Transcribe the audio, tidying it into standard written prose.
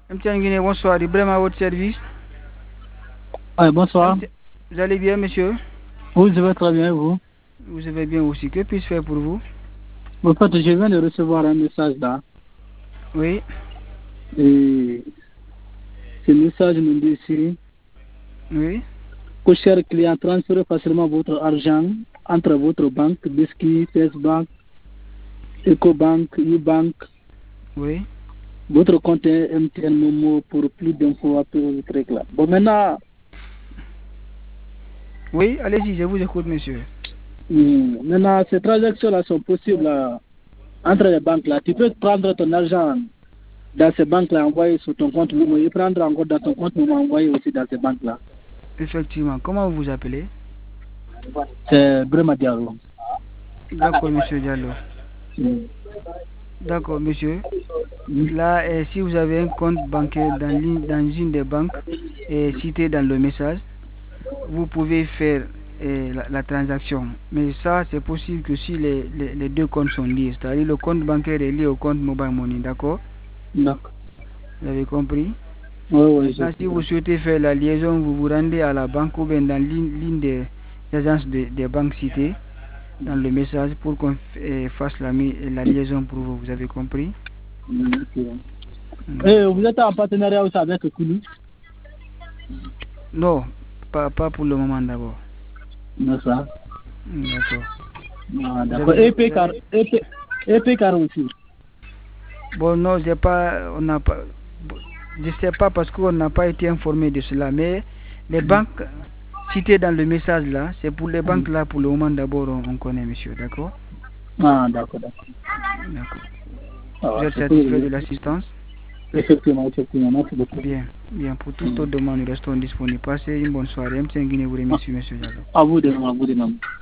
Guinée, bonsoir. Ibrahim à votre service. Oui, bonsoir. Vous allez bien, monsieur? Oui, je vais très bien, vous? Vous allez bien aussi. Que puis-je faire pour vous? En fait, je viens de recevoir un message là. Oui. Et ce message nous dit ici Oui. que, cher client, transférez facilement votre argent entre votre banque, Biscuit, Facebook, EcoBank, Ubank, Oui. votre compte MTN Momo pour plus d'infos après le truc là. Bon, maintenant, Oui, allez-y, je vous écoute, monsieur. maintenant ces transactions-là sont possibles entre les banques là. Tu peux prendre ton argent dans ces banques-là, envoyer sur ton compte Momo et prendre encore dans ton compte Momo, envoyer aussi dans ces banques-là. Effectivement. Comment vous vous appelez? C'est Brema Diallo. D'accord, monsieur Diallo. D'accord, monsieur. Là, si vous avez un compte bancaire dans une des banques citées dans le message, vous pouvez faire la transaction. Mais ça, c'est possible que si les deux comptes sont liés, c'est-à-dire le compte bancaire est lié au compte mobile money, d'accord? D'accord. Vous avez compris? Oui, Maintenant, si vous souhaitez faire la liaison, vous vous rendez à la banque ou bien dans l'une des agences des banques citées dans le message pour qu'on fasse la liaison pour vous. Vous avez compris? Vous êtes en partenariat aussi avec Kulu? Non, pas pour le moment d'abord. D'accord. D'accord. EPCAR aussi. Bon, non, on n'a pas, je ne sais pas parce qu'on n'a pas été informé de cela, mais les banques citées dans le message là, c'est pour les banques là, pour le moment d'abord, on connaît, monsieur, d'accord? Ah, d'accord. Vous êtes satisfait de l'assistance? Effectivement, merci beaucoup. Bien, pour toute autre demande, nous restons disponibles. Passez une bonne soirée. M. Guinée vous remercie, monsieur Diallo. À vous de même.